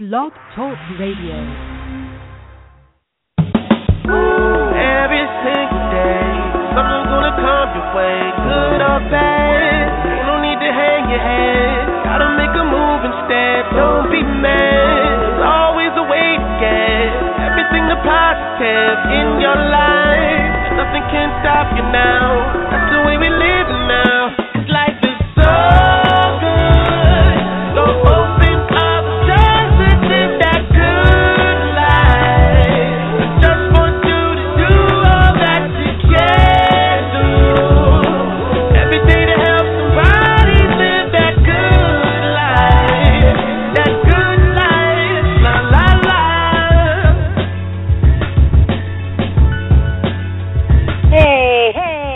Blog Talk Radio. Every single day, something's gonna come your way, good or bad. You don't need to hang your head, gotta make a move instead. Don't be mad, there's always a way to get everything the positive in your life. Nothing can stop you now, that's the way we live now. 'Cause life is so good, so open up just to live that good life. Just want you to do all that you can do. Every day to help somebody live that good life. That good life, la la la. Hey.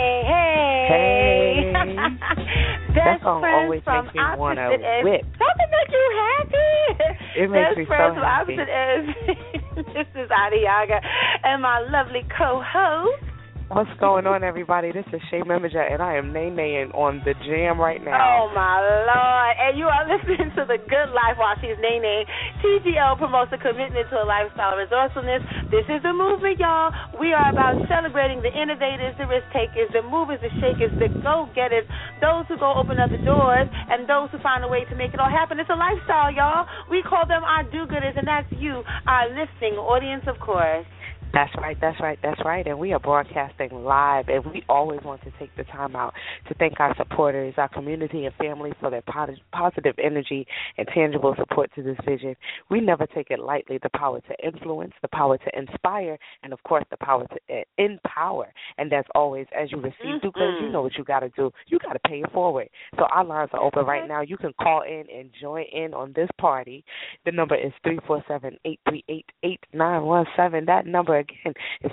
That Best song friends always from makes me want to opposite ends. whip. Doesn't make you happy? It makes Best me so friends from happy. opposite ends. This is Adiaga and my lovely co-host. What's going on, everybody? This is Shay Memager, and I am nay-naying on the jam right now. Oh, my Lord. And you are listening to The Good Life while she's nay-naying. TGL promotes a commitment to a lifestyle of resourcefulness. This is a movement, y'all. We are about celebrating the innovators, the risk-takers, the movers, the shakers, the go-getters, those who go open up the doors, and those who find a way to make it all happen. It's a lifestyle, y'all. We call them our do-gooders, and that's you, our listening audience, of course. That's right. And we are broadcasting live, and we always want to take the time out to thank our supporters, our community and family for their positive energy and tangible support to this vision. We never take it lightly, the power to influence, the power to inspire, and, of course, the power to empower. And as always, as you receive do-gooders, you know what you got to do. You got to pay it forward. So our lines are open right now. You can call in and join in on this party. The number is 347-838-8917. That number again is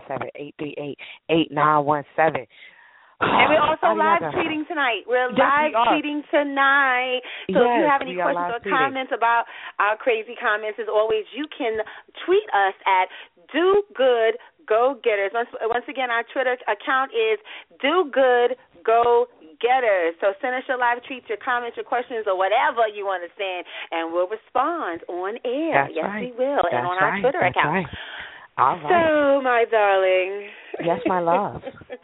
347-838-8917. And we're also live tweeting tonight. We're live tweeting tonight. So if you have any questions or comments about our crazy comments, as always, you can tweet us at Do Good Go Getters. Once again, our Twitter account is Do Good Go Getters. So send us your live tweets, your comments, your questions, or whatever you want to send, and we'll respond on air. That's yes, right. we will, That's and on our Twitter That's account. Right. All right. So, my darling. Yes, my love.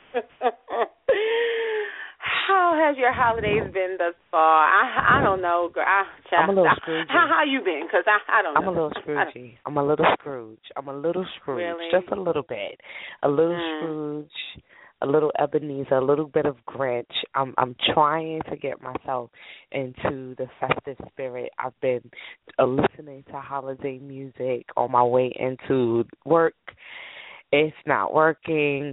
How has your holidays been thus far? I don't know, girl. I'm a little Scrooge. How you been? Because I don't know. I'm a little Scroogey. I'm a little Scrooge. Really? Just a little bit. A little Scrooge, a little Ebenezer, a little bit of Grinch. I'm trying to get myself into the festive spirit. I've been listening to holiday music on my way into work. It's not working.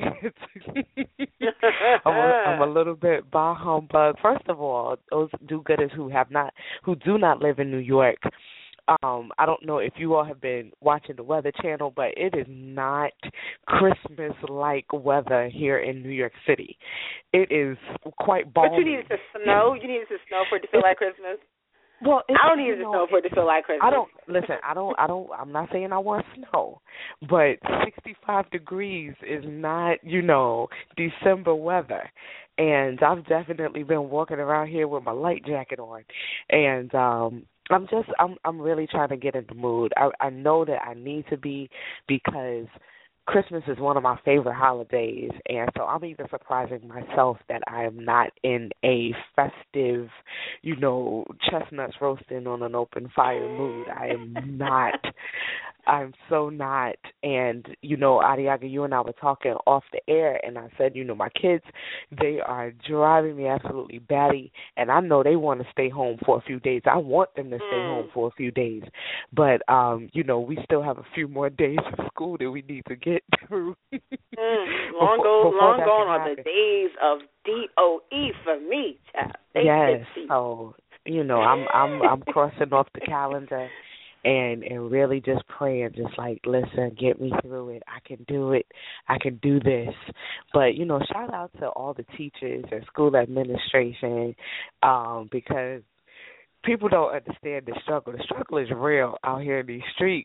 I'm a little bit bah humbug. First of all, those do-gooders who do not live in New York, I don't know if you all have been watching the Weather Channel, but it is not Christmas-like weather here in New York City. It is quite balmy. But you needed to snow? You needed to snow for it to feel like Christmas? Well, I don't need to snow for it to feel like Christmas. I'm not saying I want snow, but 65 degrees is not, December weather. And I've definitely been walking around here with my light jacket on. And I'm really trying to get in the mood. I know that I need to be, because Christmas is one of my favorite holidays, and so I'm even surprising myself that I am not in a festive, chestnuts roasting on an open fire mood. I am not. I'm so not. And, Adiaga, you and I were talking off the air, and I said, my kids, they are driving me absolutely batty, and I know they want to stay home for a few days. I want them to stay home for a few days. But, we still have a few more days of school that we need to get through. Long gone are the days of DOE for me, child. Yes. So, I'm crossing off the calendar. And really just praying, just like, listen, get me through it. I can do it. I can do this. But, shout out to all the teachers and school administration, because people don't understand the struggle. The struggle is real out here in these streets.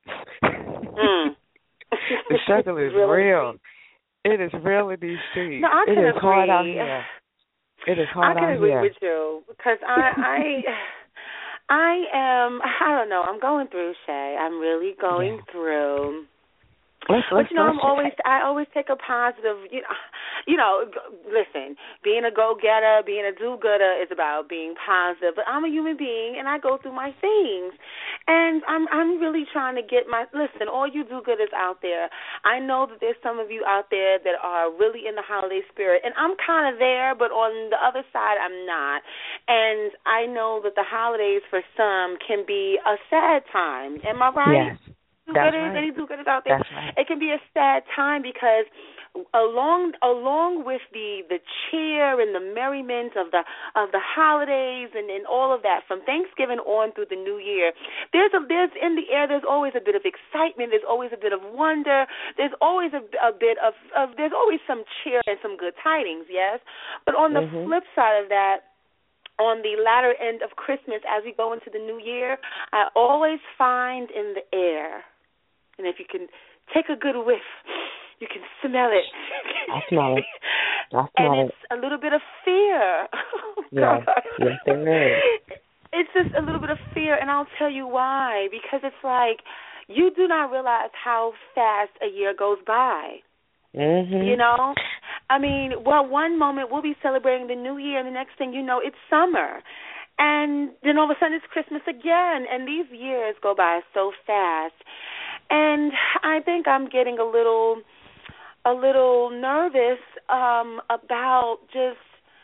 The struggle is real. It is real in these streets. No, I can agree. Hard out here. It is hard out here. I can agree with you, because I I don't know. I'm going through, Shay. I'm really going through. But I always take a positive. Listen, being a go-getter, being a do-gooder is about being positive. But I'm a human being, and I go through my things, and I'm really trying to get my. Listen, all you do-gooders out there, I know that there's some of you out there that are really in the holiday spirit, and I'm kind of there, but on the other side, I'm not. And I know that the holidays for some can be a sad time. Am I right? Yes. Any do-gooders out there? That's right. It can be a sad time because along with the cheer and the merriment of the holidays and all of that, from Thanksgiving on through the New Year, there's in the air. There's always a bit of excitement. There's always a bit of wonder. There's always a bit of there's always some cheer and some good tidings. Yes, but on the flip side of that, on the latter end of Christmas, as we go into the New Year, I always find in the air. And if you can take a good whiff, you can smell it. I smell it. And it's a little bit of fear. Yes, there is. It's just a little bit of fear, and I'll tell you why. Because it's like you do not realize how fast a year goes by. Mm-hmm. You know? I mean, one moment we'll be celebrating the New Year, and the next thing you know, it's summer. And then all of a sudden it's Christmas again, and these years go by so fast. And I think I'm getting a little nervous about just,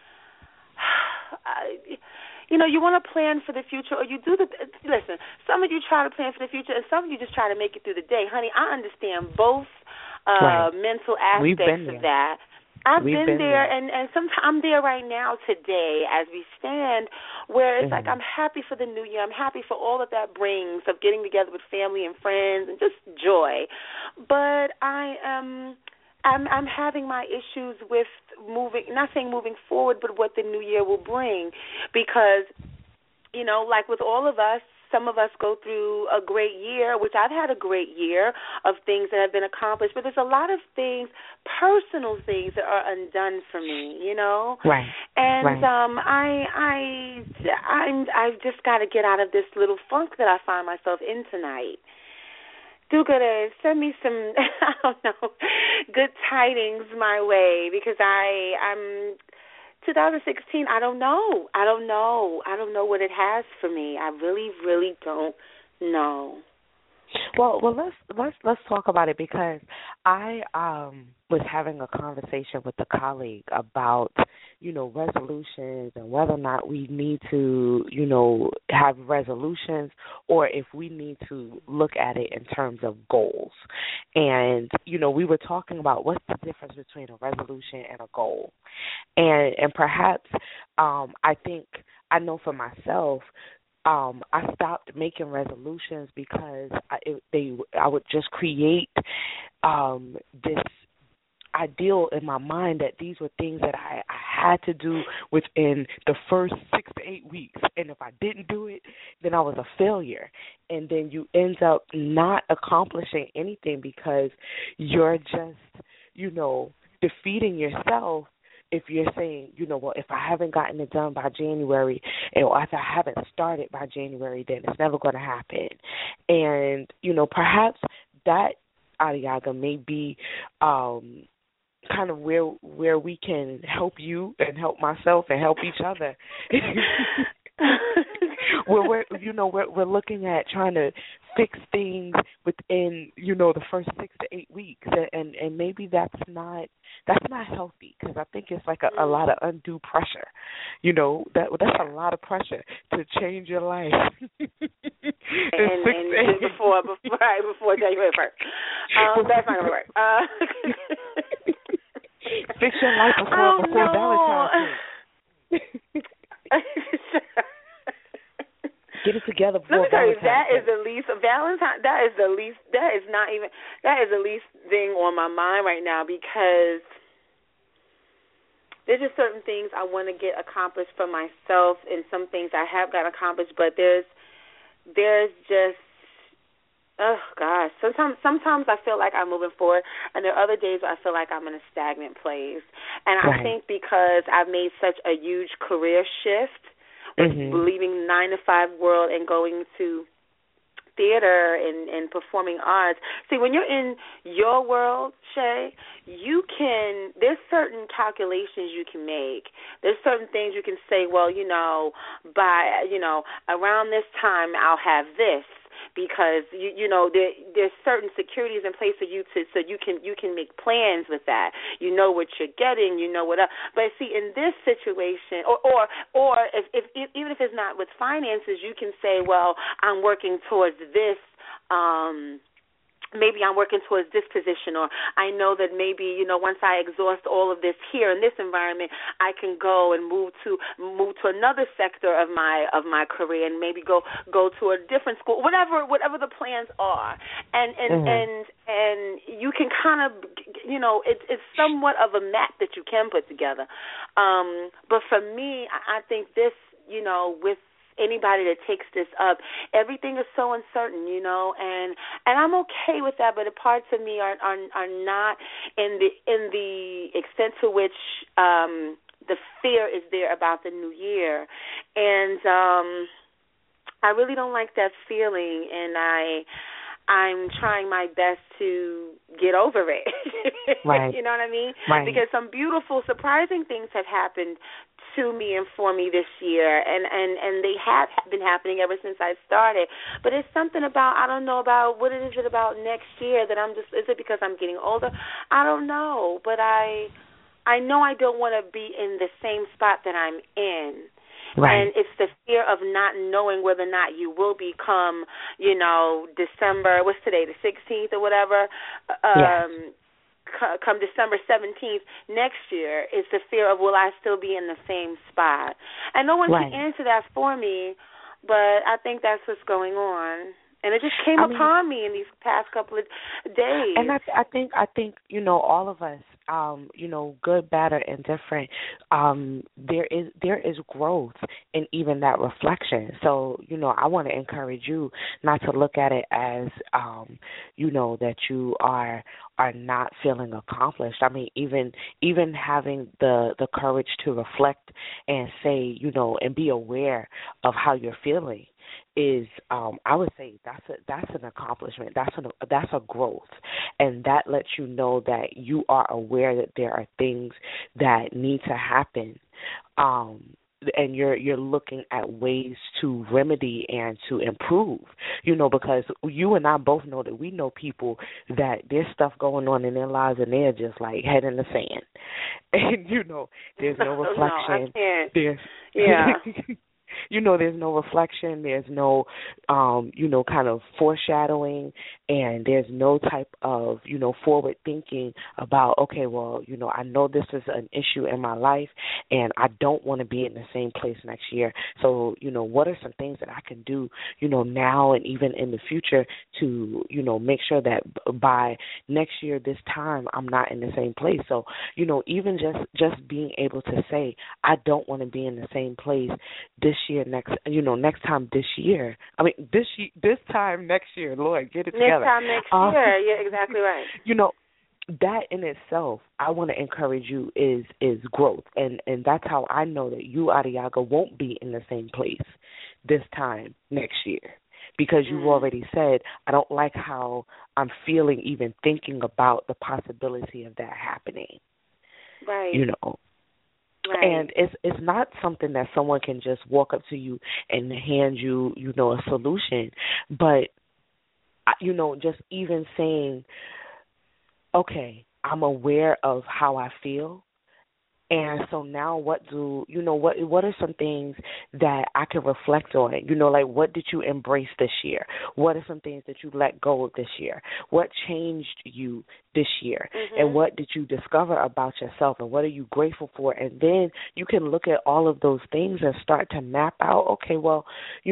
you want to plan for the future, or you do listen, some of you try to plan for the future, and some of you just try to make it through the day. Honey, I understand both mental aspects of that. I've been there, and sometimes I'm there right now today as we stand, where it's like I'm happy for the new year. I'm happy for all that brings of getting together with family and friends and just joy. But I'm having my issues with not saying moving forward, but what the new year will bring, because, like with all of us, some of us go through a great year, which I've had a great year of things that have been accomplished, but there's a lot of things, personal things that are undone for me, Right. And I've just got to get out of this little funk that I find myself in tonight. Do-gooders, send me some, I don't know, good tidings my way, because I'm 2016, I don't know. I don't know what it has for me. I really, really don't know. Well, let's talk about it, because I was having a conversation with a colleague about, resolutions and whether or not we need to, have resolutions, or if we need to look at it in terms of goals. And, we were talking about what's the difference between a resolution and a goal. And perhaps I know for myself, I stopped making resolutions because I would just create this ideal in my mind that these were things that I had to do within the first 6 to 8 weeks, and if I didn't do it, then I was a failure. And then you end up not accomplishing anything because you're just, defeating yourself. If you're saying, if I haven't gotten it done by January, or if I haven't started by January, then it's never going to happen. And, perhaps that, Adiaga, may be kind of where we can help you and help myself and help each other. We're looking at trying to fix things within, the first 6 to 8 weeks, and maybe that's not healthy, because I think it's like a lot of undue pressure. That's a lot of pressure to change your life. and before January 1st. That's not gonna work. Fix your life before Valentine's Day. Get it together before Valentine's Day. That is the least thing on my mind right now, because there's just certain things I want to get accomplished for myself, and some things I have got accomplished, but there's just, oh gosh, sometimes I feel like I'm moving forward, and there are other days where I feel like I'm in a stagnant place. And I think because I've made such a huge career shift, leaving 9-to-5 world and going to theater and performing arts. See, when you're in your world, Shay, there's certain calculations you can make. There's certain things you can say, well, by, around this time I'll have this, because there's certain securities in place for you so you can make plans with that. You know what you're getting, but see, in this situation, or if even if it's not with finances, you can say, well, I'm working towards this. Maybe I'm working towards this position, or I know that maybe, once I exhaust all of this here in this environment, I can go and move to another sector of my career, and maybe go to a different school, whatever the plans are. And you can kind of, it's somewhat of a map that you can put together. But for me, I think this, with anybody that takes this up, everything is so uncertain, and I'm okay with that, but the parts of me are not in the extent to which the fear is there about the new year. And I really don't like that feeling, and I'm trying my best to get over it. Right. You know what I mean? Right. Because some beautiful, surprising things have happened to me and for me this year, and they have been happening ever since I started. But it's something about, I don't know about, what is it about next year that is it because I'm getting older? I don't know, but I know I don't want to be in the same spot that I'm in. Right. And it's the fear of not knowing whether or not you will become, December, what's today, the 16th or whatever, yes. Come December 17th next year, is the fear of, will I still be in the same spot? And no one can answer that for me, but I think that's what's going on. And it just came upon me in these past couple of days. And I think all of us, good, bad, or indifferent, there is growth in even that reflection. So, I want to encourage you not to look at it as, that you are not feeling accomplished. I mean, even having the courage to reflect and say, and be aware of how you're feeling is, I would say that's an accomplishment. That's a growth, and that lets you know that you are aware that there are things that need to happen, and you're looking at ways to remedy and to improve. Because you and I both know that we know people that there's stuff going on in their lives and they're just like head in the sand, and there's no reflection. No, I can't. Yeah. There's no reflection, there's no, kind of foreshadowing, and there's no type of, forward thinking about, okay, well, I know this is an issue in my life, and I don't want to be in the same place next year. So, what are some things that I can do, now and even in the future to, make sure that by next year, this time, I'm not in the same place. So, even just being able to say, I don't want to be in the same place this year, next time this year. I mean, this time next year, Lord, get it together. Next time next year, yeah, exactly right. That in itself, I want to encourage you is growth, and that's how I know that you, Adiaga, won't be in the same place this time next year, because you've already said, I don't like how I'm feeling even thinking about the possibility of that happening. Right. Right. And it's not something that someone can just walk up to you and hand you, a solution. But, just even saying, okay, I'm aware of how I feel. And so now what are some things that I can reflect on? Like, what did you embrace this year? What are some things that you let go of this year? What changed you this year? Mm-hmm. And what did you discover about yourself? And what are you grateful for? And then you can look at all of those things and start to map out, okay, well,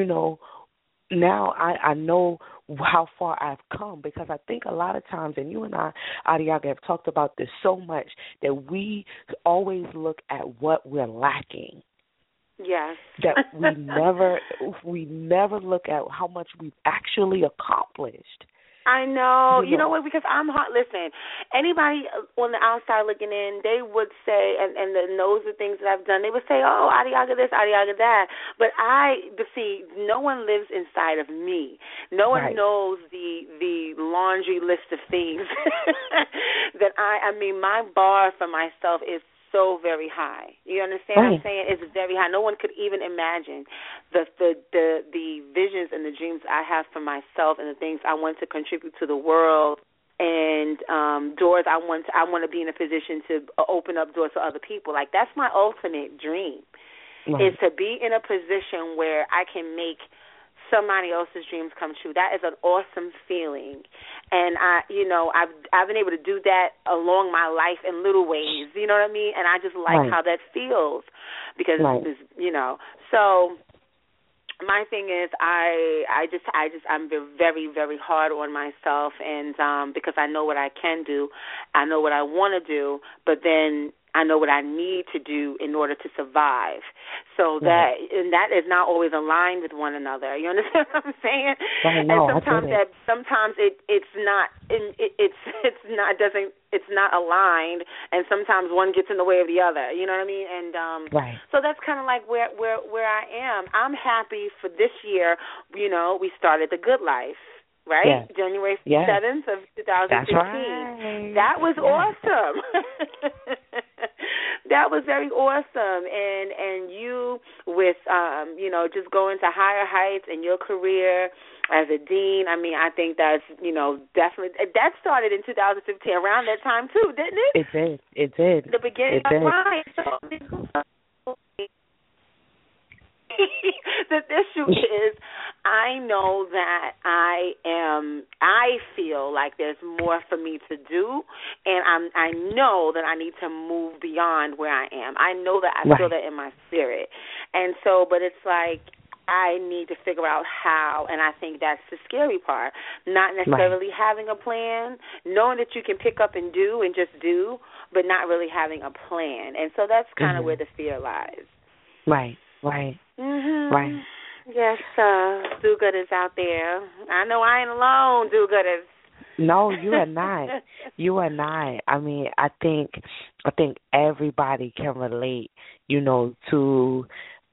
now I know how far I've come, because I think a lot of times, and you and I, Adiaga, have talked about this so much, that we always look at what we're lacking. Yes. That we never look at how much we've actually accomplished. I know. You know what? Because I'm hot. Listen, anybody on the outside looking in, they would say, and knows the things that I've done, they would say, oh, Adiaga this, Adiaga that. But see, no one lives inside of me. No one knows the laundry list of things that I mean, my bar for myself is so very high. You understand what I'm saying? It's very high. No one could even imagine the visions and the dreams I have for myself and the things I want to contribute to the world, and doors I want to be in a position to open up doors for other people. Like, that's my ultimate dream, is to be in a position where I can make somebody else's dreams come true. That is an awesome feeling, and I've been able to do that along my life in little ways. You know what I mean? And I just like how that feels, because So my thing is, I'm very, very hard on myself, and because I know what I can do, I know what I want to do, but then I know what I need to do in order to survive. So that is not always aligned with one another. You understand what I'm saying? And sometimes it's not aligned, and sometimes one gets in the way of the other. You know what I mean? And so that's kind of like where I am. I'm happy for this year. You know, we started The Good Life. Right? Yes. January 7th of 2015. That's right. That was awesome. That was very awesome. And you with, just going to higher heights in your career as a dean, I mean, I think that's, definitely, that started in 2015, around that time too, didn't it? It did. The beginning of mine. The issue is, I know that I feel like there's more for me to do, and I know that I need to move beyond where I am. I know that I feel that in my spirit. And so, but it's like, I need to figure out how, and I think that's the scary part, not necessarily having a plan, knowing that you can pick up and do and just do, but not really having a plan. And so that's kind of where the fear lies. Right. Yes, do-gooders out there. I know I ain't alone, do-gooders. No, you are not. You are not. I mean, I think everybody can relate, to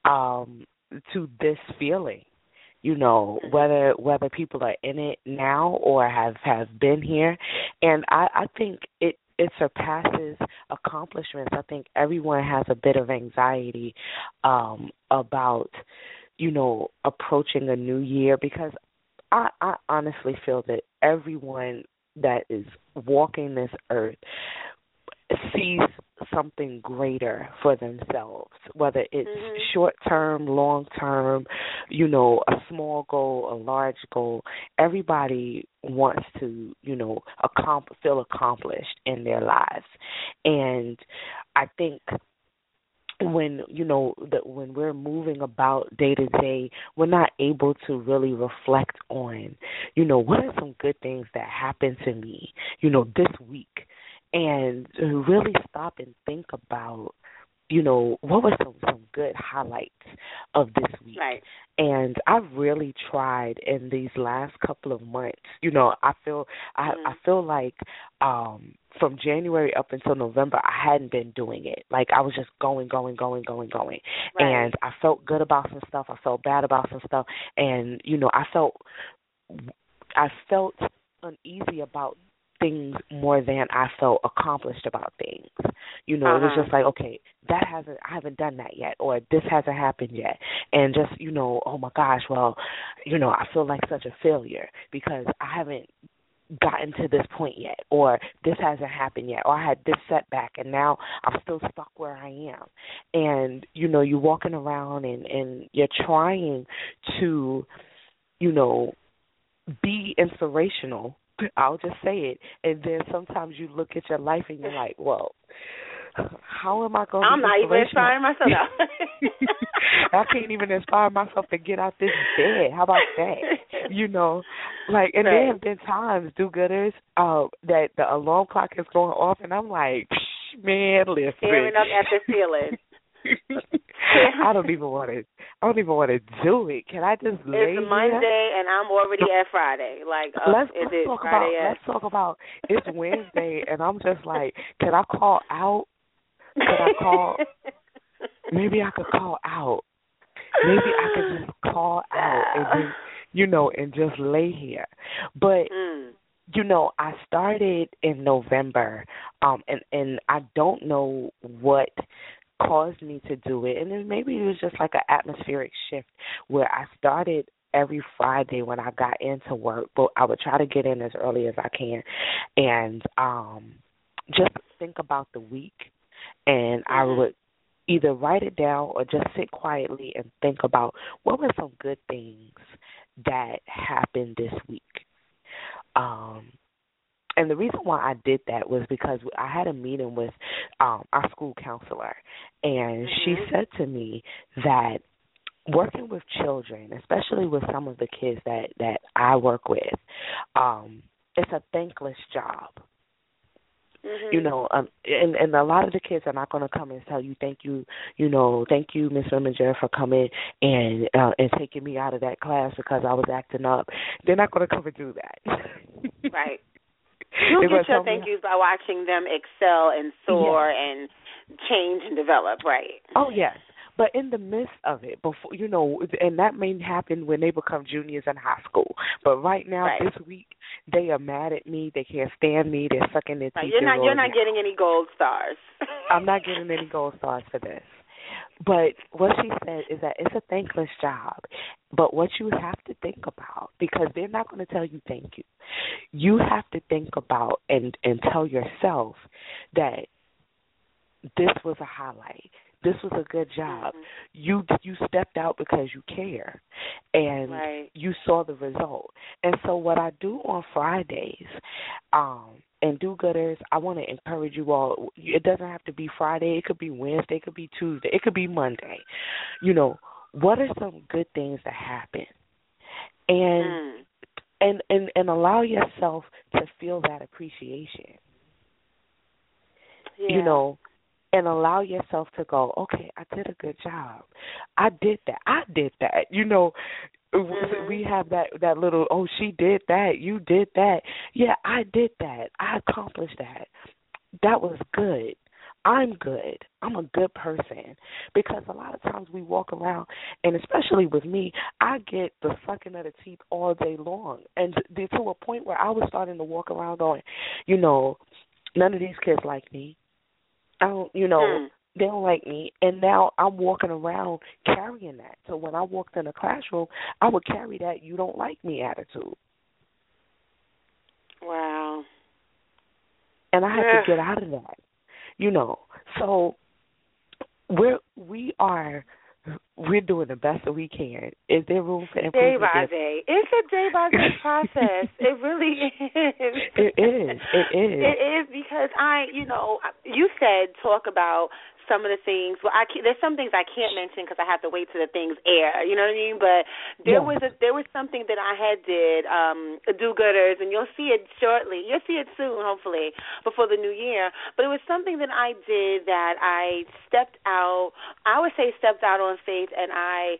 this feeling. Whether people are in it now or have been here, and I think it surpasses accomplishments. I think everyone has a bit of anxiety about, approaching a new year, because I honestly feel that everyone that is walking this earth sees something greater for themselves, whether it's short-term, long-term, a small goal, a large goal. Everybody wants to, feel accomplished in their lives. And I think when we're moving about day to day, we're not able to really reflect on, what are some good things that happened to me, this week, and really stop and think about, what were some good highlights of this week. Right. And I've really tried in these last couple of months. I feel like from January up until November, I hadn't been doing it. Like, I was just going. Right. And I felt good about some stuff. I felt bad about some stuff. And, I felt uneasy about things more than I felt accomplished about things. It was just like, okay, I haven't done that yet, or this hasn't happened yet. And just, oh my gosh, well, I feel like such a failure because I haven't gotten to this point yet, or this hasn't happened yet, or I had this setback and now I'm still stuck where I am. And, you're walking around and you're trying to, be inspirational. I'll just say it. And then sometimes you look at your life and you're like, well, how am I going to be I'm not even inspiring myself. I can't even inspire myself to get out this bed. How about that? And there have been times, do-gooders, that the alarm clock is going off and I'm like, man, listen. Staring up at the ceiling. I don't even want to do it. Can I just lay It's Monday and I'm already at Friday. Like, let's talk about it's Wednesday and I'm just like, can I call out? Maybe I could call out. Maybe I could just call out and then, and just lay here. But I started in November, and I don't know what caused me to do it. And then maybe it was just like an atmospheric shift where I started every Friday when I got into work, but I would try to get in as early as I can and just think about the week. And I would either write it down or just sit quietly and think about what were some good things that happened this week. And the reason why I did that was because I had a meeting with our school counselor, and she said to me that working with children, especially with some of the kids that I work with, it's a thankless job. And a lot of the kids are not going to come and tell you thank you, thank you, Ms. Reminger, for coming and taking me out of that class because I was acting up. They're not going to come and do that. Right. You'll get your thank yous by watching them excel and soar and change and develop, right? Oh, yes. But in the midst of it, before and that may happen when they become juniors in high school. But right now, this week, they are mad at me. They can't stand me. They're sucking their teeth. You're not getting any gold stars. I'm not getting any gold stars for this. But what she said is that it's a thankless job. But what you have to think about, because they're not going to tell you thank you, you have to think about and tell yourself that this was a highlight. This was a good job. You stepped out because you care, and you saw the result. And so what I do on Fridays, and do-gooders, I want to encourage you all. It doesn't have to be Friday. It could be Wednesday. It could be Tuesday. It could be Monday. What are some good things that happen? And allow yourself to feel that appreciation. Yeah. And allow yourself to go, okay, I did a good job. I did that. We have that little, oh, she did that. You did that. Yeah, I did that. I accomplished that. That was good. I'm good. I'm a good person. Because a lot of times we walk around, and especially with me, I get the sucking of the teeth all day long. And to a point where I was starting to walk around going, none of these kids like me. I don't, they don't like me. And now I'm walking around carrying that. So when I walked in a classroom, I would carry that you don't like me attitude. Wow. And I had to get out of that, So we're doing the best that we can. Is there room for improvement? Day by day. It's a day-by-day process. It really is. It is. It is because you said talk about some of the things. Well, there's some things I can't mention because I have to wait till the things air. You know what I mean? But there was something that I had did, do-gooders, and you'll see it shortly. You'll see it soon, hopefully, before the new year. But it was something that I did that I stepped out. I would say stepped out on faith, and I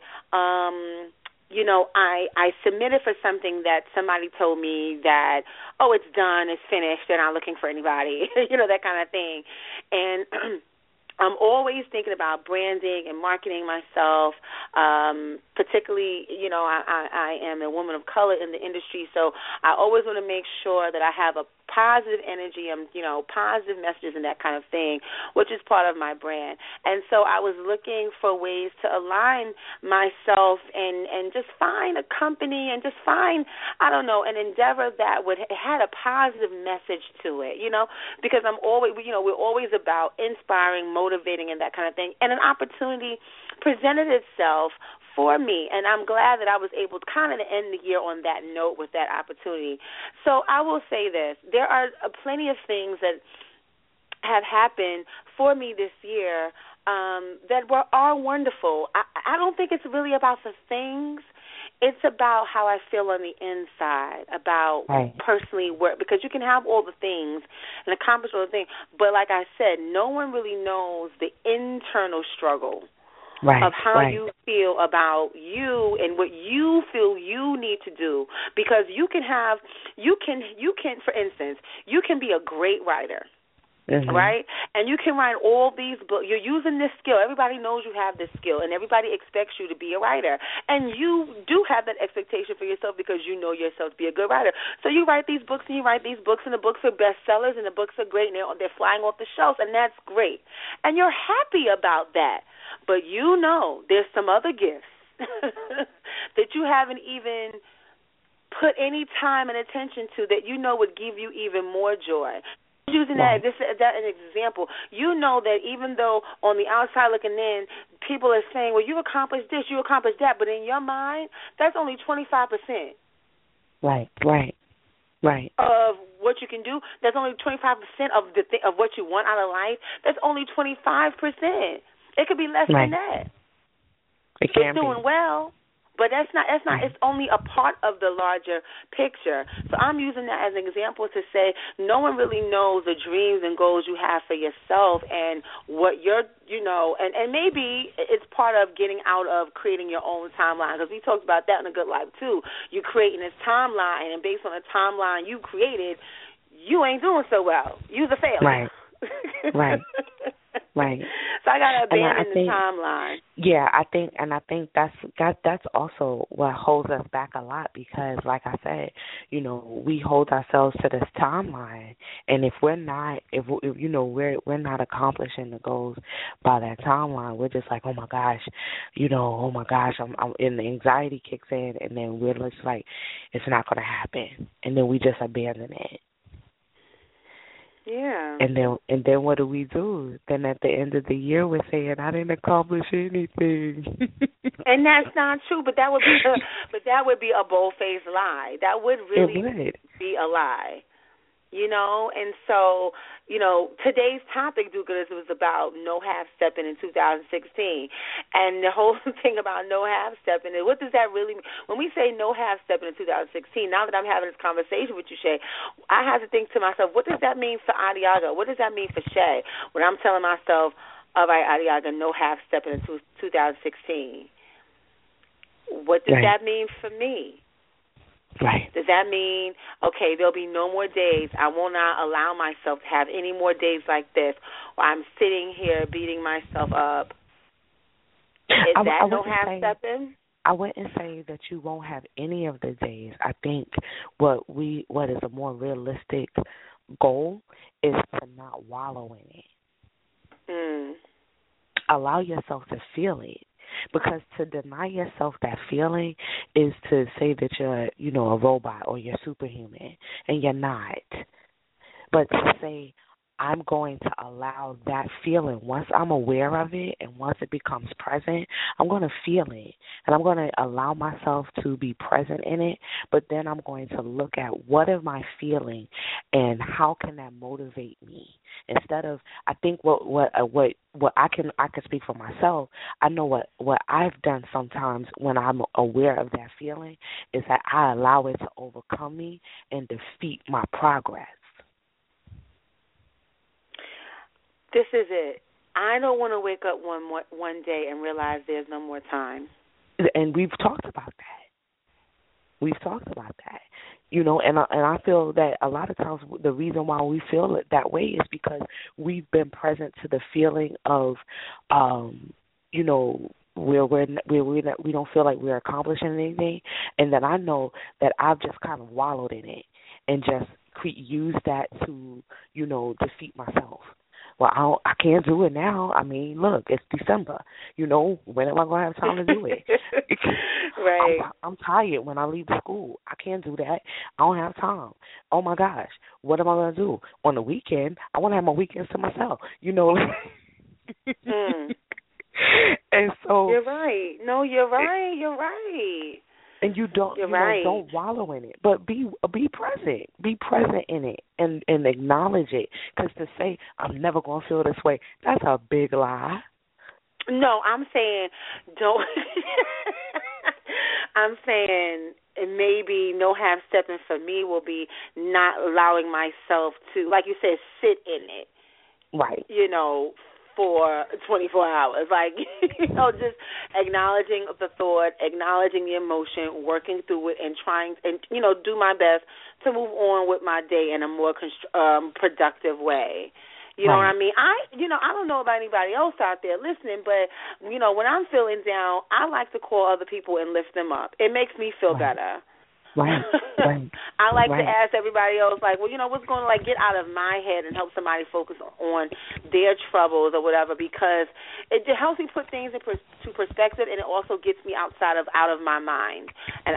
submitted for something that somebody told me that, oh, it's done, it's finished, they're not looking for anybody, that kind of thing. And I'm always thinking about branding and marketing myself, particularly, I am a woman of color in the industry, so I always want to make sure that I have a positive energy, positive messages and that kind of thing, which is part of my brand. And so I was looking for ways to align myself and just find a company and just find, an endeavor that had a positive message to it, because I'm always, we're always about inspiring, motivating, and that kind of thing. And an opportunity presented itself for me, and I'm glad that I was able to kind of end the year on that note with that opportunity. So I will say this. There are plenty of things that have happened for me this year that are wonderful. I don't think it's really about the things. It's about how I feel on the inside, about personally work, because you can have all the things and accomplish all the things, but like I said, no one really knows the internal struggle of how you feel about you and what you feel you need to do, because you can, for instance, you can be a great writer. Mm-hmm. Right? And you can write all these books. You're using this skill. Everybody knows you have this skill, and everybody expects you to be a writer. And you do have that expectation for yourself because you know yourself to be a good writer. So you write these books, and you write these books, and the books are bestsellers, and the books are great, and they're flying off the shelves, and that's great. And you're happy about that. But you know there's some other gifts that you haven't even put any time and attention to that you know would give you even more joy. Using that as an example, you know that even though on the outside looking in, people are saying, well, you accomplished this, you accomplished that, but in your mind, that's only 25%. Right. Of what you can do, that's only 25% of of what you want out of life. That's only 25%. It could be less than that. It can be. Doing well. But that's not. It's only a part of the larger picture. So I'm using that as an example to say no one really knows the dreams and goals you have for yourself and what you're, and maybe it's part of getting out of creating your own timeline, because we talked about that in A Good Life too. You're creating this timeline, and based on the timeline you created, you ain't doing so well. You're a failure. Right. So I gotta abandon the timeline. Yeah, I think that's also what holds us back a lot, because, like I said, we hold ourselves to this timeline, and if we're not, we're not accomplishing the goals by that timeline, we're just like, oh my gosh, I'm and the anxiety kicks in, and then we're just like, it's not going to happen, and then we just abandon it. Yeah. And then what do? Then at the end of the year, we're saying, I didn't accomplish anything. And that's not true. But that would be a bold-faced lie. That would really be a lie. And so, today's topic, do-gooders, was about no half-stepping in 2016. And the whole thing about no half-stepping, what does that really mean? When we say no half-stepping in 2016, now that I'm having this conversation with you, Shay, I have to think to myself, what does that mean for Adiaga? What does that mean for Shay when I'm telling myself, all right, Adiaga, no half-stepping in 2016? What does that mean for me? Right. Does that mean, okay, there'll be no more days, I will not allow myself to have any more days like this, or I'm sitting here beating myself up? Is that no half-stepping? I wouldn't say that you won't have any of the days. I think what is a more realistic goal is to not wallow in it. Allow yourself to feel it. Because to deny yourself that feeling is to say that you're, a robot or you're superhuman, and you're not. But to say, I'm going to allow that feeling, once I'm aware of it and once it becomes present, I'm going to feel it. And I'm going to allow myself to be present in it, but then I'm going to look at what am I feeling and how can that motivate me? Instead of, I think what I can speak for myself. I know what I've done sometimes when I'm aware of that feeling is that I allow it to overcome me and defeat my progress. This is it. I don't want to wake up one day and realize there's no more time. And we've talked about that. And I feel that a lot of times the reason why we feel it that way is because we've been present to the feeling of, where we don't feel like we're accomplishing anything, and then I know that I've just kind of wallowed in it and just used that to, defeat myself. Well, I can't do it now. I mean, look, it's December. When am I going to have time to do it? Right. I'm tired when I leave school. I can't do that. I don't have time. Oh, my gosh. What am I going to do? On the weekend, I want to have my weekends to myself. And so. You're right. No, you're right. You're right. And you don't, don't wallow in it, but be present. Be present in it and acknowledge it. Because to say I'm never going to feel this way, that's a big lie. No, I'm saying don't. I'm saying maybe no half-stepping for me will be not allowing myself to, like you said, sit in it. Right. You know, for 24 hours. Like, you know, just acknowledging the thought, acknowledging the emotion, working through it, and trying, and, you know, do my best to move on with my day in a more productive way. You know what I mean? I don't know about anybody else out there listening, but, you know, when I'm feeling down, I like to call other people and lift them up. It makes me feel better. Right. I like to ask everybody else, like, well, you know, what's going to, like, get out of my head and help somebody focus on their troubles or whatever, because it helps me put things into perspective, and it also gets me out of my mind and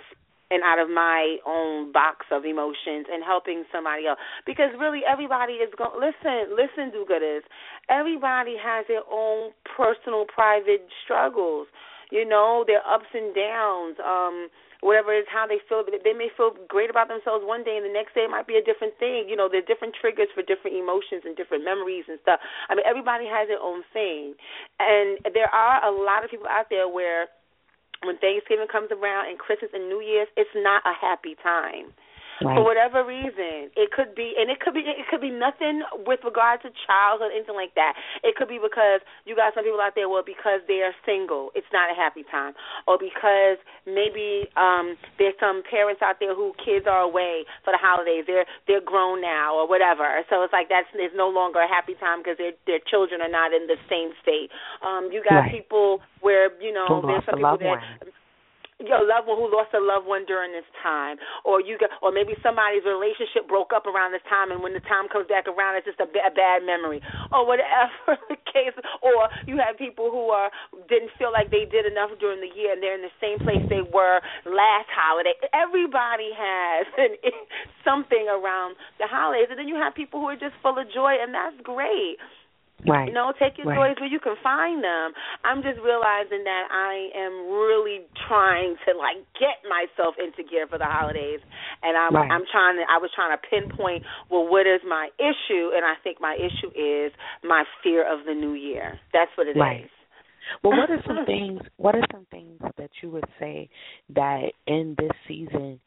out of my own box of emotions and helping somebody else. Because really everybody is going, listen, do-gooders. Everybody has their own personal, private struggles, you know, their ups and downs, whatever it is, how they feel. They may feel great about themselves one day, and the next day it might be a different thing. You know, there are different triggers for different emotions and different memories and stuff. I mean, everybody has their own thing. And there are a lot of people out there where when Thanksgiving comes around and Christmas and New Year's, it's not a happy time. Right. For whatever reason, it could be nothing with regard to childhood, anything like that. It could be because you got some people out there, well, because they are single, it's not a happy time, or because maybe there's some parents out there who kids are away for the holidays, they're grown now or whatever. So it's like it's no longer a happy time because their children are not in the same state. You got people where there's some people that. Your loved one who lost a loved one during this time, or maybe somebody's relationship broke up around this time, and when the time comes back around, it's just a bad memory, or whatever the case. Or you have people who didn't feel like they did enough during the year, and they're in the same place they were last holiday. Everybody has something around the holidays, and then you have people who are just full of joy, and that's great. Right. You know, take your joys where you can find them. I'm just realizing that I am really trying to get myself into gear for the holidays, and I was trying to pinpoint, well, what is my issue? And I think my issue is my fear of the new year. That's what it is. Well, what are some things? What are some things that you would say that in this season,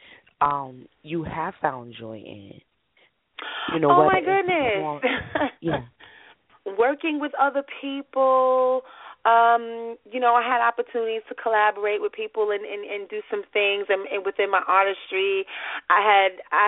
you have found joy in? You know, oh my goodness! Working with other people, I had opportunities to collaborate with people and do some things and within my artistry. I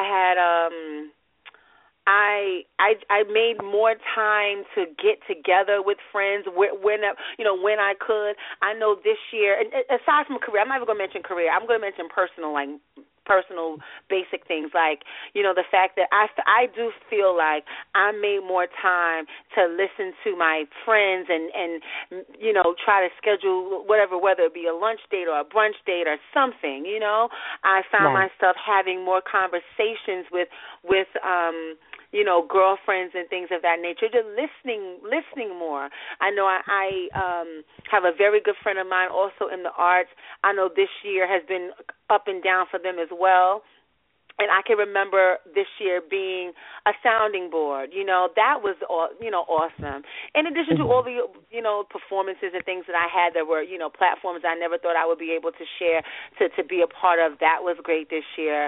made more time to get together with friends when I could. I know this year, and aside from career, I'm not even going to mention career. I'm going to mention personal basic things, like, the fact that I do feel like I made more time to listen to my friends and try to schedule whatever, whether it be a lunch date or a brunch date or something, I found myself having more conversations with girlfriends and things of that nature, just listening more. I know I have a very good friend of mine also in the arts. I know this year has been up and down for them as well. And I can remember this year being a sounding board. That was, awesome. In addition to all the, performances and things that I had that were, platforms I never thought I would be able to share, to be a part of, that was great this year.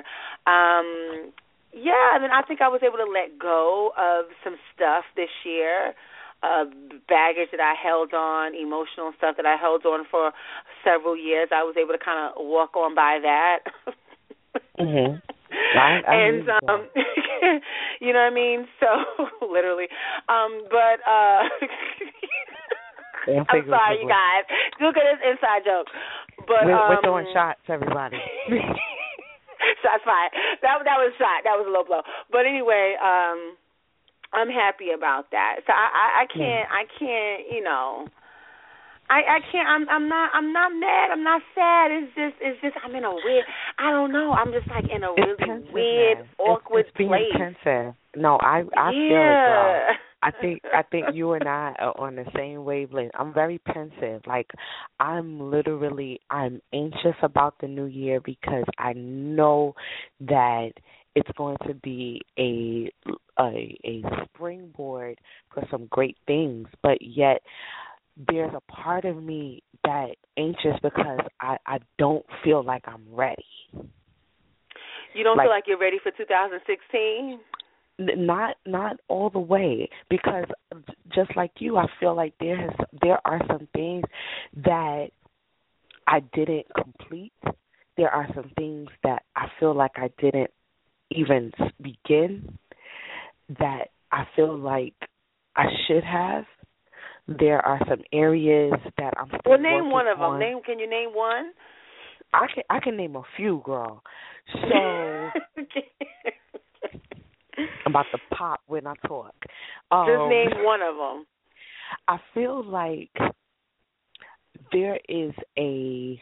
I mean, I think I was able to let go of some stuff this year, baggage that I held on, emotional stuff that I held on for several years. I was able to kind of walk on by that. Mm-hmm. And you know what I mean? So literally, but I'm sorry, you guys. Look at this inside joke. But we're throwing shots, everybody. Shots fired. That was a shot. That was a low blow. But anyway, I'm happy about that. So I can't. I can't. I'm not mad. I'm not sad. It's just. I'm in a weird. I don't know. I'm just in a really weird, awkward place. Pensive. No, I feel it, girl. I think you and I are on the same wavelength. I'm very pensive. I'm anxious about the new year because I know that it's going to be a springboard for some great things, but yet there's a part of me that anxious because I don't feel like I'm ready. You don't feel like you're ready for 2016? Not all the way, because just like you, I feel like there are some things that I didn't complete. There are some things that I feel like I didn't even begin that I feel like I should have. There are some areas that I'm still working on. Well, name one of them. Can you name one? I can name a few, girl. So I'm about to pop when I talk. Just name one of them. I feel like there is a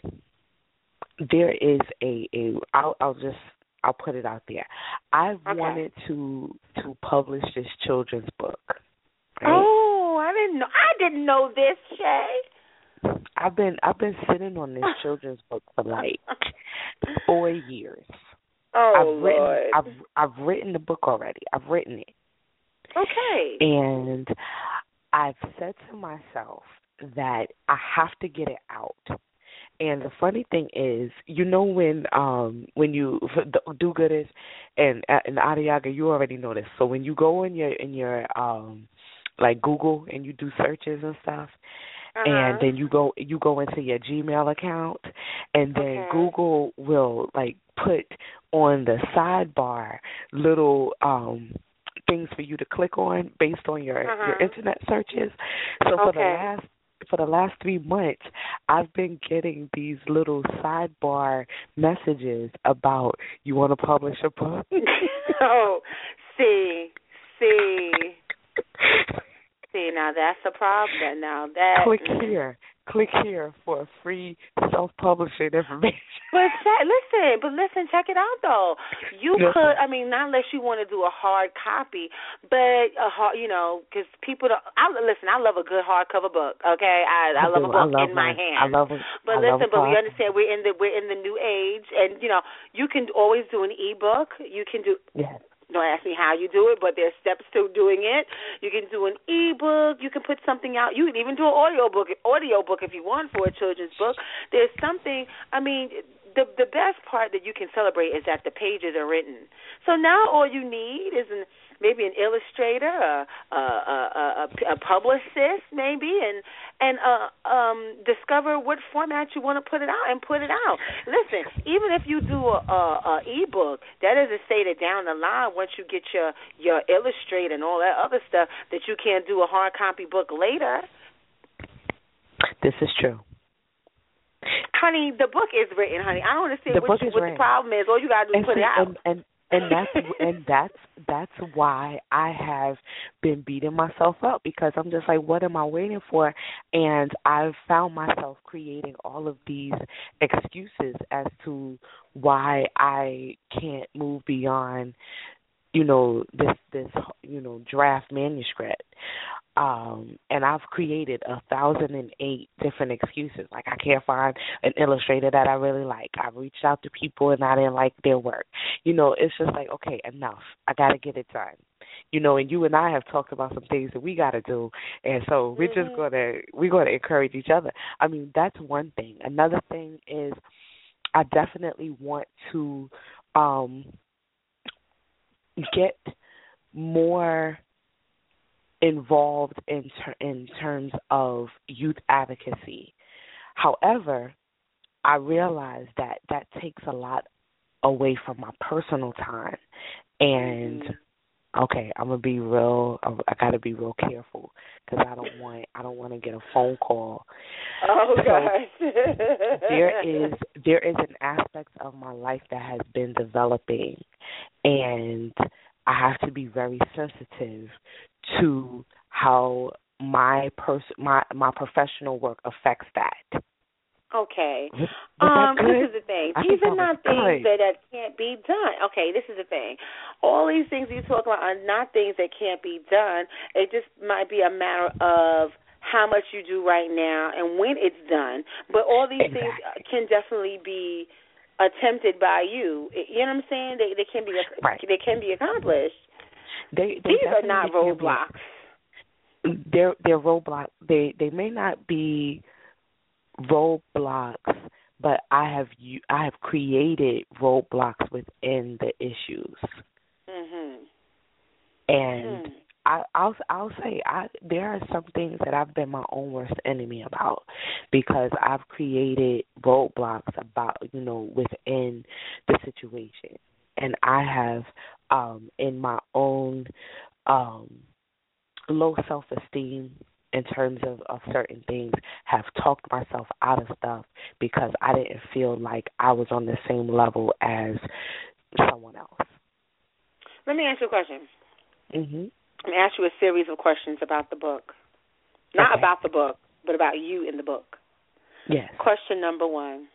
I'll put it out there. I've wanted to publish this children's book. Right? Oh, I didn't know this, Shay. I've been sitting on this children's book for like 4 years. Oh, Lord. I've written the book already. I've written it. Okay. And I've said to myself that I have to get it out. And the funny thing is, you know, when you the do-gooders and Adiaga, you already know this. So when you go in your like Google and you do searches and stuff, and then you go into your Gmail account, and then Google will like put on the sidebar little things for you to click on based on your internet searches. So for the last 3 months, I've been getting these little sidebar messages about, you want to publish a book? Oh, see, now that's a problem. Now that click here for a free self-publishing information. But listen, check it out though. You could, I mean, not unless you want to do a hard copy, but because people don't. I love a good hardcover book. Okay, I love a book in my hand. I love it. But we understand we're in the new age, and you can always do an ebook. You can do. Yes. Don't ask me how you do it, but there's steps to doing it. You can do an e-book. You can put something out. You can even do an audio book if you want for a children's book. There's something. I mean, the best part that you can celebrate is that the pages are written. So now all you need is maybe an illustrator, a publicist, maybe, and discover what format you want to put it out and put it out. Listen, even if you do a e-book, that doesn't say that down the line, once you get your illustrator and all that other stuff, that you can't do a hard copy book later. This is true. Honey, the book is written, honey. I don't understand what the problem is. All you got to do is put it out. And that's why I have been beating myself up, because I'm just like, what am I waiting for? And I've found myself creating all of these excuses as to why I can't move beyond, this draft manuscript. And I've created 1,008 different excuses. Like, I can't find an illustrator that I really like. I've reached out to people and I didn't like their work. It's just like, okay, enough. I got to get it done. And you and I have talked about some things that we got to do. And so we're going to encourage each other. I mean, that's one thing. Another thing is I definitely want to get more involved in terms of youth advocacy. However, I realize that takes a lot away from my personal time. And okay, I'm gonna be real. I gotta be real careful because I don't want to get a phone call. Oh gosh. there is an aspect of my life that has been developing, and I have to be very sensitive to how my professional work affects that. Okay. This is the thing. These are not things that can't be done. Okay, this is the thing. All these things you talk about are not things that can't be done. It just might be a matter of how much you do right now and when it's done. But all these things can definitely be attempted by you. You know what I'm saying? They can be They can be accomplished. These are not roadblocks. they're roadblocks. They may not be roadblocks, but I have created roadblocks within the issues. And I'll say there are some things that I've been my own worst enemy about, because I've created roadblocks about, within the situation. And I have, in my own low self-esteem in terms of certain things, have talked myself out of stuff because I didn't feel like I was on the same level as someone else. Let me ask you a question. Mhm. I'm going to ask you a series of questions about the book. Not about the book, but about you in the book. Yes. Question number 1.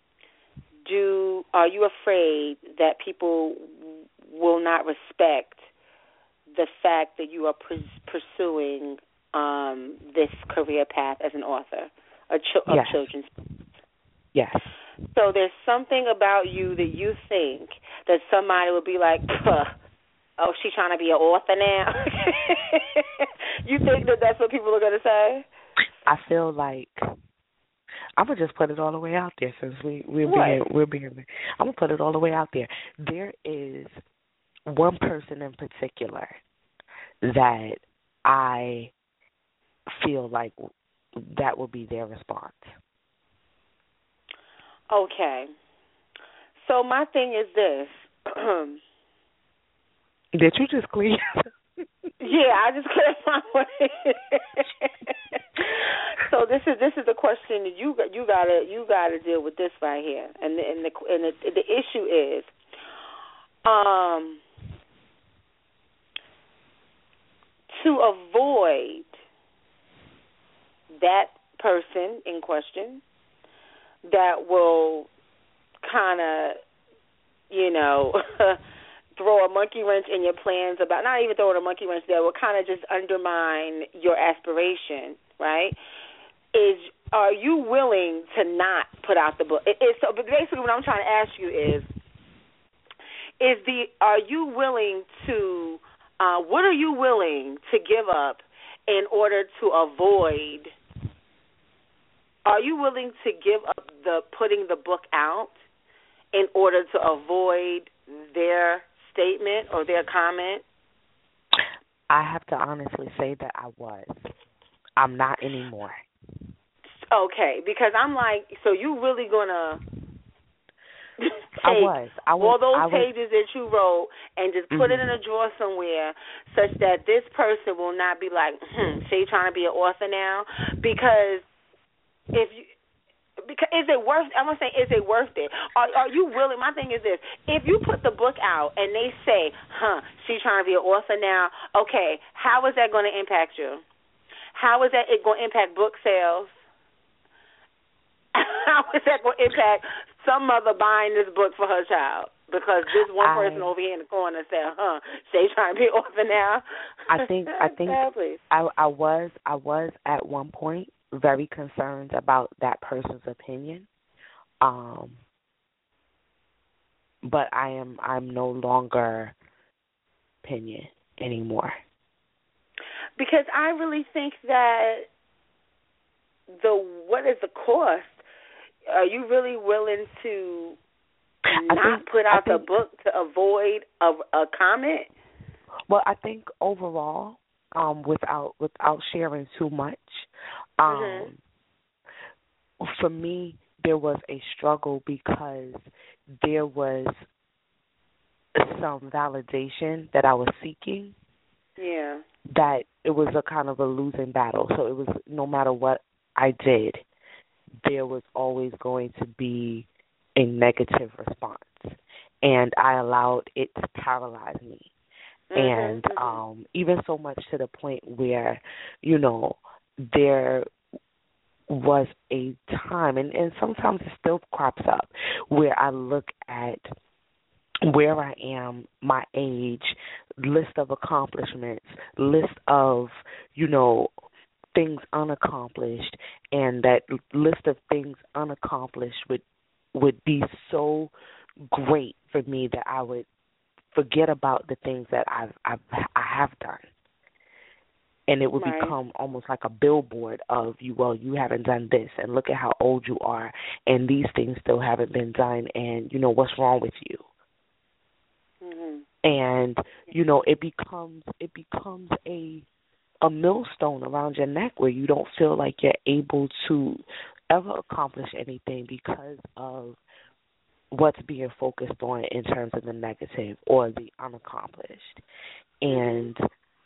Are you afraid that people will not respect the fact that you are pursuing this career path as an author of children's books? Yes. So there's something about you that you think that somebody would be like, oh, she's trying to be an author now? You think that that's what people are going to say? I feel like I'm gonna just put it all the way out there, since we're being. I'm gonna put it all the way out there. There is one person in particular that I feel like that will be their response. Okay. So my thing is this. Did you just clear? Yeah, I just cleared my way. So this is the question that you gotta deal with this right here, and the issue is, to avoid that person in question that will kind of, throw a monkey wrench in your plans about, not even throwing a monkey wrench there, will kind of just undermine your aspiration, right? Are you willing to not put out the book? So basically what I'm trying to ask you are you willing to, what are you willing to give up in order to avoid, are you willing to give up putting the book out in order to avoid their statement or their comment? I have to honestly say that I was. I'm not anymore. Okay, because I'm like, so you really gonna take all those pages that you wrote and just put it in a drawer somewhere, such that this person will not be like, so you trying to be an author now? Because is it worth? I'm gonna say, is it worth it? Are you willing? My thing is this: if you put the book out and they say, she's trying to be an author now, okay, how is that going to impact you? How is that going to impact book sales? How is that going to impact some mother buying this book for her child? Because this one person over here in the corner said, she's trying to be an author now. I think I was at one point very concerned about that person's opinion, but I'm no longer opinion anymore. Because I really think that what is the cost? Are you really willing to not put out the book to avoid a comment? Well, I think overall, without sharing too much, for me, there was a struggle because there was some validation that I was seeking. Yeah. That it was a kind of a losing battle. So it was, no matter what I did, there was always going to be a negative response. And I allowed it to paralyze me. And even so much to the point where, there was a time, and sometimes it still crops up, where I look at where I am, my age, list of accomplishments, list of, things unaccomplished, and that list of things unaccomplished would be so great for me that I would forget about the things that I have done. And it would become almost like a billboard of you haven't done this, and look at how old you are, and these things still haven't been done, and, what's wrong with you? Mm-hmm. And, it becomes a millstone around your neck where you don't feel like you're able to ever accomplish anything because of what's being focused on in terms of the negative or the unaccomplished. And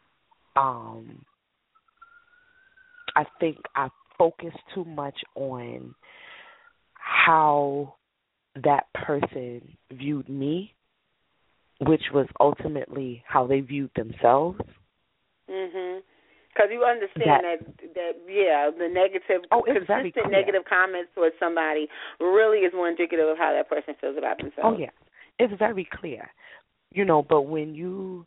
I think I focused too much on how that person viewed me, which was ultimately how they viewed themselves. Mhm. Because you understand that the negative, consistent negative comments towards somebody really is more indicative of how that person feels about themselves. Oh yeah, it's very clear, But when you,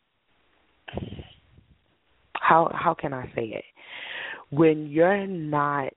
how can I say it? When you're not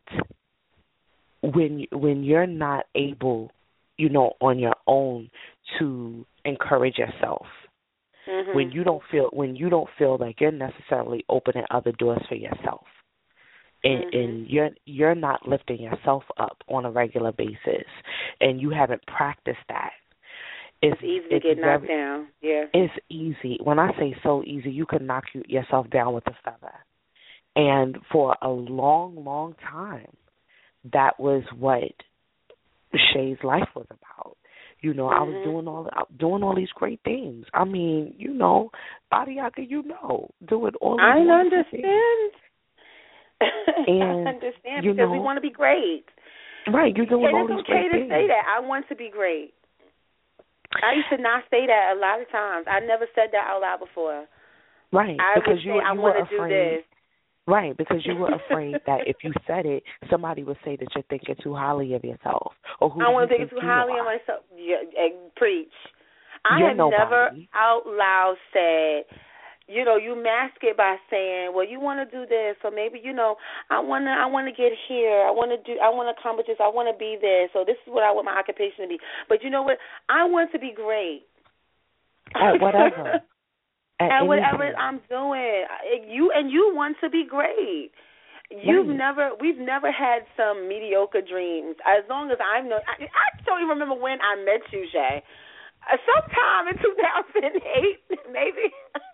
able, on your own to encourage yourself. Mm-hmm. When you don't feel like you're necessarily opening other doors for yourself, and you're not lifting yourself up on a regular basis, and you haven't practiced that, it's easy to get knocked down. Yeah, it's easy. When I say so easy, you can knock yourself down with a feather. And for a long, long time, that was what Shay's life was about. I was doing all these great things. I mean, Badiaka, doing all these I understand. things. And, I understand because we want to be great. Right, you're doing all these great things. It's okay to say that. I want to be great. I used to not say that a lot of times. I never said that out loud before. Right, because you want to do this. Right, because you were afraid that if you said it, somebody would say that you're thinking too highly of yourself. Or who I want to think too highly of myself. Yeah, preach. You're I have never out loud said, you mask it by saying, well, you want to do this, or maybe, I want to get here. I want to accomplish this. I want to be this. So this is what I want my occupation to be. But you know what? I want to be great. At whatever. And whatever I'm doing, you want to be great. We've never had some mediocre dreams. As long as I know, I don't even remember when I met you, Shay. Sometime in 2008, maybe.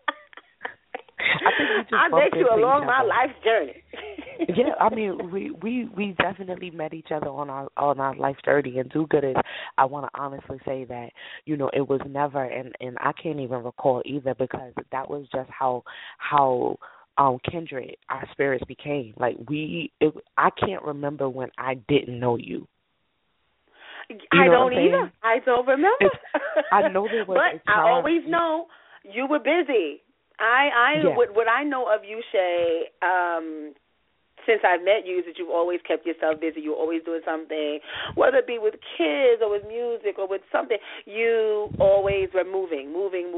I met you along my life's journey. Yeah, I mean, we definitely met each other on our life journey. And do-gooders, I want to honestly say that it was never, and I can't even recall either, because that was just how kindred our spirits became. Like I can't remember when I didn't know you. I don't either. I don't remember. I know there was, but I always know you were busy. What I know of you, Shay, since I've met you, is that you've always kept yourself busy. You're always doing something, whether it be with kids or with music or with something. You always were moving.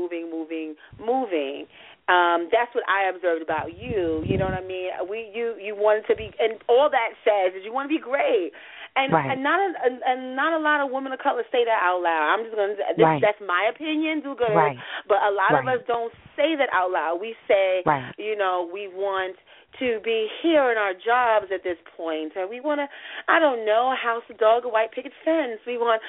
That's what I observed about you. You know what I mean? You wanted to be, and all that says is you want to be great. And not a lot of women of color say that out loud. I'm just going to. That's my opinion. Do good. Right. But a lot of us don't say that out loud. We say, we want to be here in our jobs at this point, or we want to, I don't know, a house, a dog, a white picket fence. But we want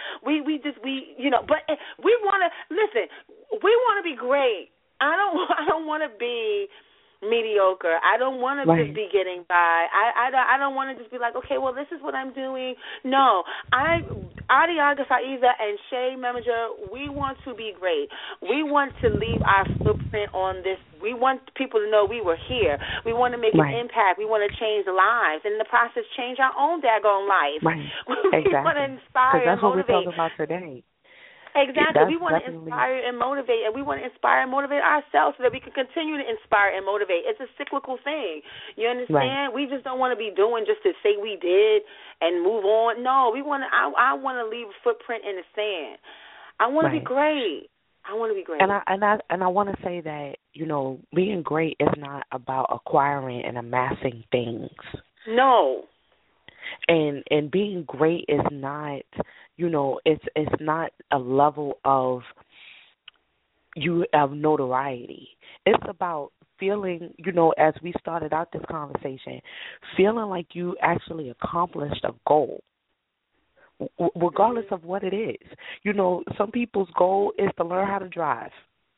to listen. We want to be great. I don't want to be mediocre. I don't want to just be getting by. I don't want to just be like, okay, well, this is what I'm doing. No, Adiaga Faiza and Shay Memager, we want to be great. We want to leave our footprint on this. We want people to know we were here. We want to make an impact. We want to change lives, and in the process, change our own daggone life. Right. We want to inspire and motivate. That's what we're talking about today. Exactly. We want to inspire and motivate, and we want to inspire and motivate ourselves so that we can continue to inspire and motivate. It's a cyclical thing. You understand? Right. We just don't want to be doing just to say we did and move on. No, we want to. I want to leave a footprint in the sand. I want to be great. I want to be great. And I want to say that being great is not about acquiring and amassing things. No. And being great is not, it's not a level of notoriety. It's about feeling, as we started out this conversation, feeling like you actually accomplished a goal, regardless of what it is. Some people's goal is to learn how to drive.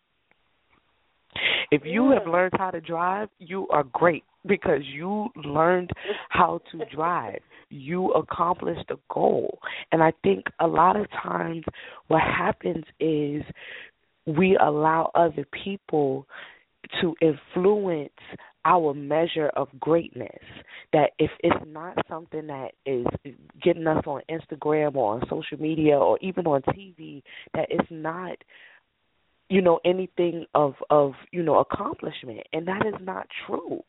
If you have learned how to drive, you are great because you learned how to drive. You accomplished a goal. And I think a lot of times what happens is we allow other people to influence our measure of greatness, that if it's not something that is getting us on Instagram or on social media or even on TV, that it's not, anything of accomplishment. And that is not true.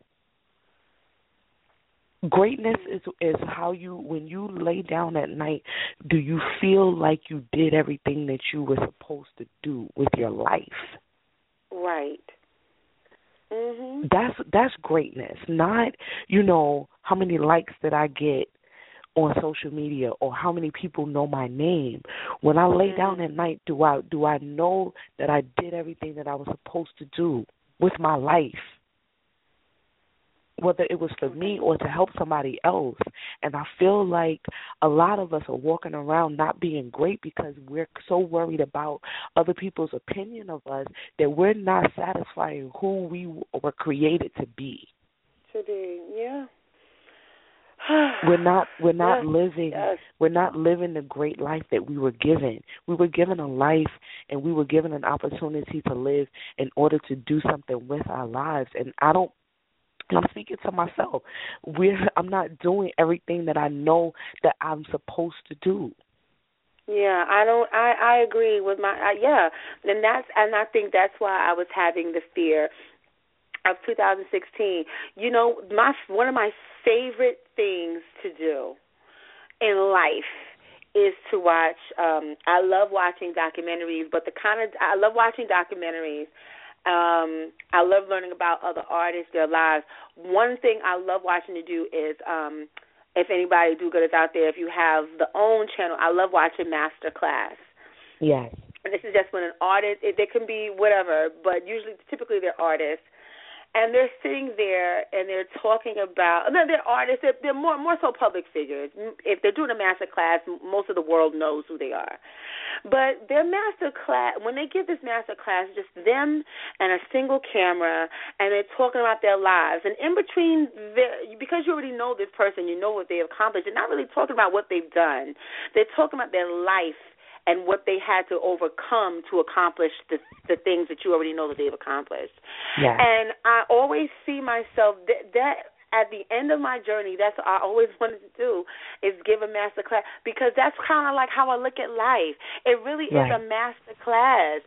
Greatness is how when you lay down at night, do you feel like you did everything that you were supposed to do with your life? Right. Mm-hmm. That's greatness, not, how many likes did I get on social media or how many people know my name. When I lay down at night, do I know that I did everything that I was supposed to do with my life? Whether it was for me or to help somebody else. And I feel like a lot of us are walking around not being great because we're so worried about other people's opinion of us that we're not satisfying who we were created to be. Yeah. We're not living the great life that we were given. We were given a life and we were given an opportunity to live in order to do something with our lives. And I'm speaking to myself. I'm not doing everything that I know that I'm supposed to do. Yeah, I agree with and I think that's why I was having the fear of 2016. One of my favorite things to do in life is to watch. I love watching documentaries, but I love watching documentaries. I love learning about other artists, their lives. One thing I love watching to do is, if anybody do-gooders out there, if you have the OWN channel, I love watching Master Class. Yes. And this is just when an artist, they can be whatever, but typically they're artists. And they're sitting there and they're talking about, they're artists, they're more so public figures. If they're doing a master class, most of the world knows who they are. But their master class, when they give this master class, just them and a single camera, and they're talking about their lives. And in between, because you already know this person, you know what they've accomplished, they're not really talking about what they've done. They're talking about their life and what they had to overcome to accomplish the things that you already know that they've accomplished. Yeah. And I always see myself, that at the end of my journey, that's what I always wanted to do, is give a master class, because that's kind of like how I look at life. It really is a master class.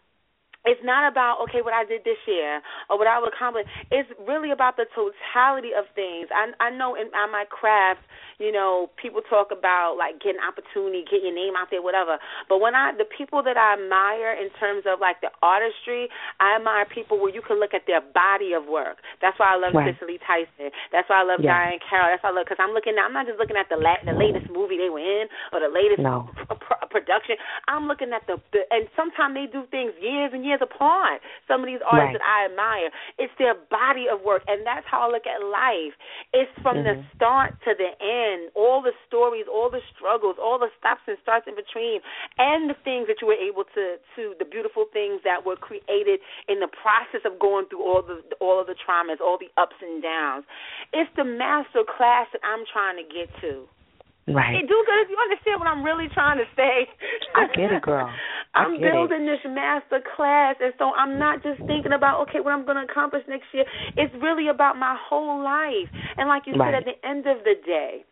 It's not about, what I did this year or what I would accomplish. It's really about the totality of things. I know in my craft, people talk about, like, getting opportunity, getting your name out there, whatever. But the people that I admire in terms of, like, the artistry, I admire people where you can look at their body of work. That's why I love Cicely Tyson. That's why I love Diane Carroll. That's why I love, because I'm not just looking at the latest movie they were in or the latest production. I'm looking at and sometimes they do things years and years apart. Some of these artists that I admire, it's their body of work, and that's how I look at life. It's from the start to the end, all the stories, all the struggles, all the stops and starts in between, and the things that you were able to the beautiful things that were created in the process of going through all of the traumas, all the ups and downs. It's the master class that I'm trying to get to. Right. Hey, do-gooders, you understand what I'm really trying to say? I get it, girl. I'm building this master class, and so I'm not just thinking about, what I'm going to accomplish next year. It's really about my whole life. And like you said, at the end of the day,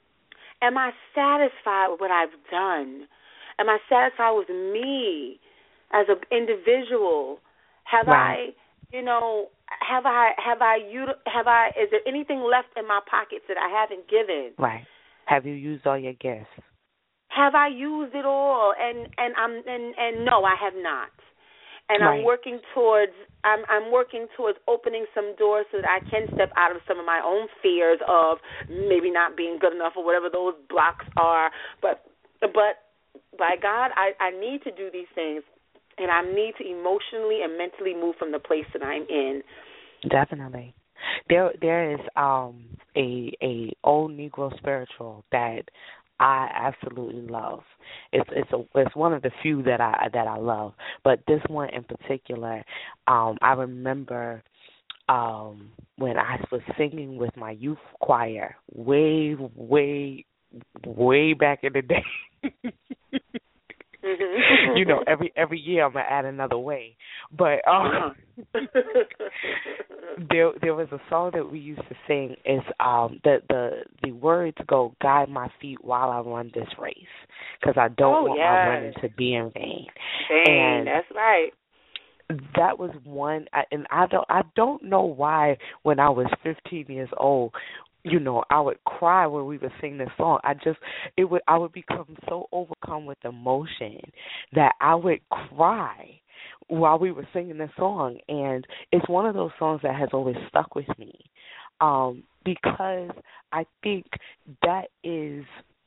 am I satisfied with what I've done? Am I satisfied with me as an individual? Is there anything left in my pockets that I haven't given? Right. Have you used all your gifts? Have I used it all? And no, I have not. And I'm working towards opening some doors so that I can step out of some of my own fears of maybe not being good enough or whatever those blocks are. But by God, I need to do these things, and I need to emotionally and mentally move from the place that I'm in. Definitely. There is a old Negro spiritual that I absolutely love. It's one of the few that I love, but this one in particular, I remember when I was singing with my youth choir way back in the day. You know, every year I'm gonna add another way, but there was a song that we used to sing. Is the words go, "Guide my feet while I run this race, because I don't want my running to be in vain." And that's right. That was one, and I don't know why when I was 15 years old, you know, I would cry when we would sing this song. I would become so overcome with emotion that I would cry while we were singing this song. And it's one of those songs that has always stuck with me, because I think that is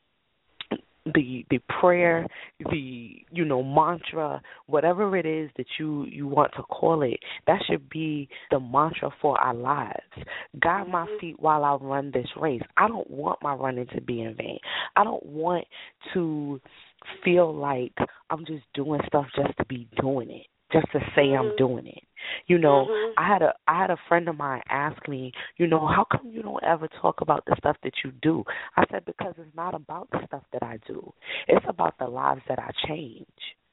the prayer, the mantra, whatever it is that you want to call it, that should be the mantra for our lives. Guide my feet while I run this race. I don't want my running to be in vain. I don't want to feel like I'm just doing stuff just to be doing it, just to say I'm doing it. You know, I had a friend of mine ask me, how come you don't ever talk about the stuff that you do? I said, because it's not about the stuff that I do. It's about the lives that I change.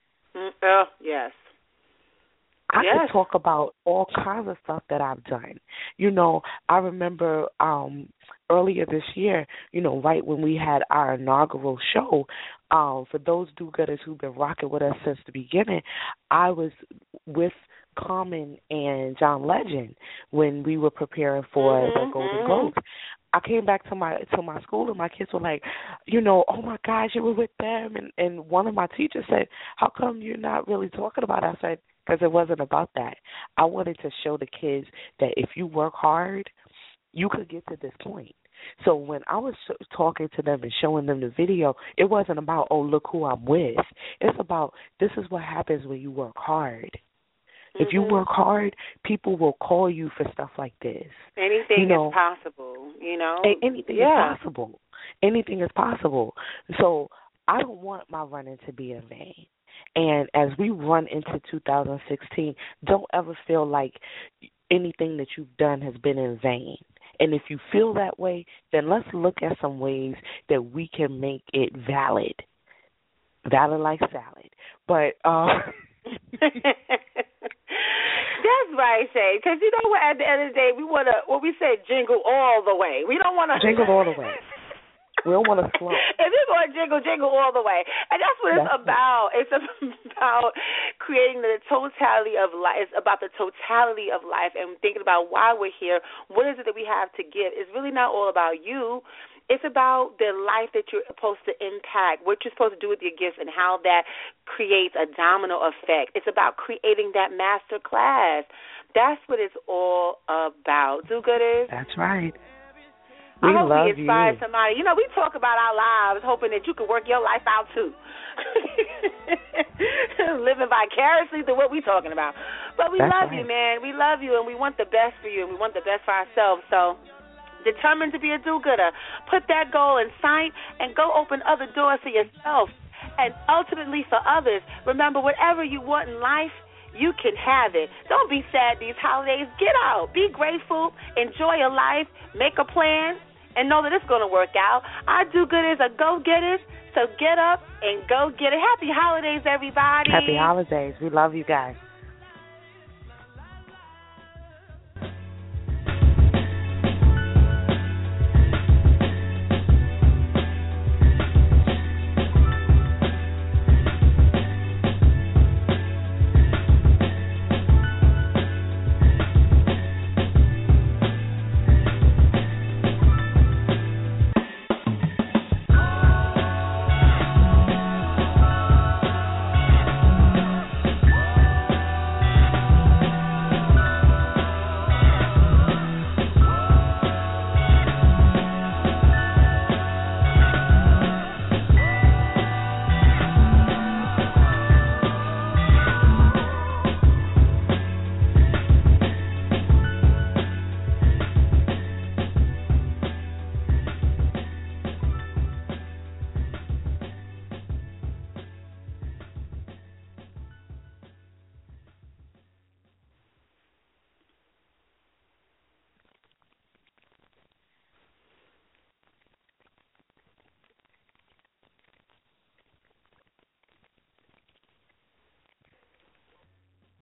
Yes. I could talk about all kinds of stuff that I've done. I remember earlier this year, right when we had our inaugural show, for those do-gooders who've been rocking with us since the beginning, I was with Common and John Legend when we were preparing for the Golden Globes. I came back to my school and my kids were like, oh my gosh, you were with them, and one of my teachers said, how come you're not really talking about it? I said, because it wasn't about that. I wanted to show the kids that if you work hard, you could get to this point. So when I was talking to them and showing them the video, it wasn't about, oh, look who I'm with. It's about, this is what happens when you work hard. If you work hard, people will call you for stuff like this. Anything is possible, Anything is possible. Anything is possible. So I don't want my running to be in vain. And as we run into 2016, don't ever feel like anything that you've done has been in vain. And if you feel that way, then let's look at some ways that we can make it valid. Valid like salad. But that's right, Shay. Because at the end of the day, we want to, what we say, jingle all the way. We don't want to jingle all the way. We don't want to slow. If you're going to jingle all the way. And that's what it's about. It's about creating the totality of life. It's about the totality of life and thinking about why we're here. What is it that we have to give? It's really not all about you. It's about the life that you're supposed to impact, what you're supposed to do with your gifts, and how that creates a domino effect. It's about creating that master class. That's what it's all about. Do-gooders? That's right. I hope we inspire somebody. We talk about our lives, hoping that you can work your life out, too. Living vicariously through what we're talking about. But we love you, man. We love you, and we want the best for you, and we want the best for ourselves. So determined to be a do-gooder. Put that goal in sight and go open other doors for yourself and ultimately for others. Remember, whatever you want in life, you can have it. Don't be sad these holidays. Get out. Be grateful. Enjoy your life. Make a plan and know that it's going to work out. Our do-gooders are go-getters, so get up and go get it. Happy holidays, everybody. Happy holidays. We love you guys.